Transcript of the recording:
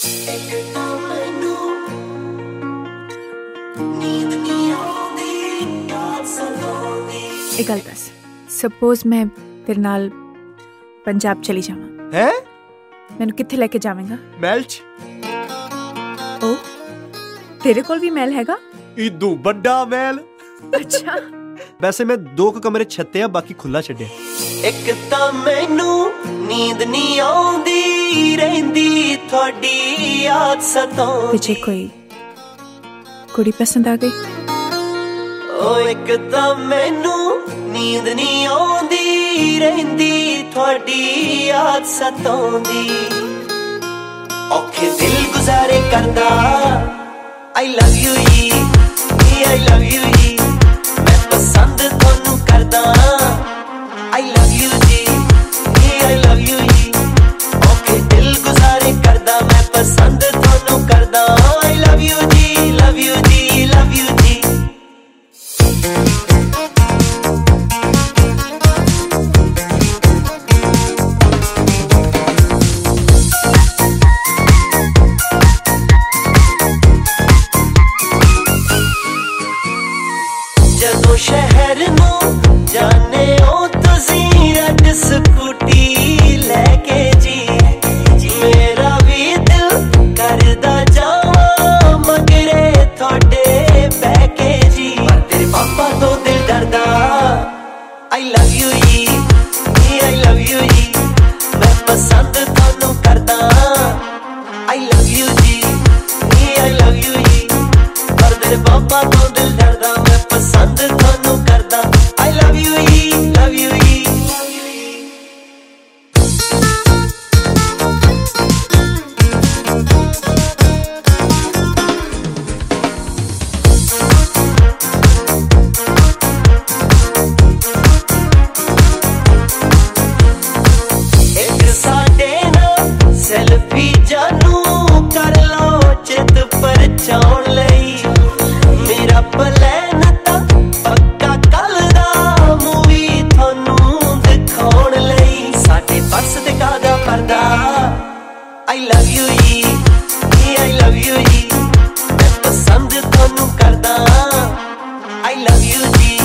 एक गल दस, सपोज मैं तेरे नाल पंजाब चली जावां है? मैनू कित्थे लेके जावेंगा? महल च। ओ तेरे कोल भी महल हैगा? इदू बड़ा महल। अच्छा वैसे मैं 2 कमरे छत्ते आ, बाकी खुला छड्डिया। एक तां मैनू नींद नहीं आउंदी रहिंदी थोड़ी याद सताउंदी। तुझे कोई कुड़ी पसंद आ गई? ओ एक तां मैनू नींद नहीं आउंदी रहिंदी थोड़ी याद सताउंदी। औखे दिल गुजारे करदा आई लव यू जी, आई लव यू जी, मैं पसंद तोनू करदा आई लव यू जी, आई लव यू जी। औखे दिल गुजारे करदा मैं पसंद तोनू करदा आई लव यू जी, लव यू जी, लव यू जी। जदों शहर नूं जाने ओ तुसीं रैड स्कूटी लैके जी, मेरा भी दिल करदा जावां मगरे थोड़े बैके जी। पर तेरे पापा तो दिल डरदा आई लव यू जी, आई लव यू जी, मैं पसंद तोनू करदा आई लव यू जी, आई लव यू जी। पर तेरे पापा तो दिल डरदा मैं पसंद तोनू करदा आई लव यू जी, लव यू जी। एक साडे नाल सेल्फी जानू कर लो चित परछाउण लई। मेरा प्लान तां पक्का कल दा मूवी थोनू दिखाउण लई। साडे बस ते कादा पर्दा आई लव यू जी, आई लव यू जी, मैं पसंद थोनू करदा आई लव यू जी,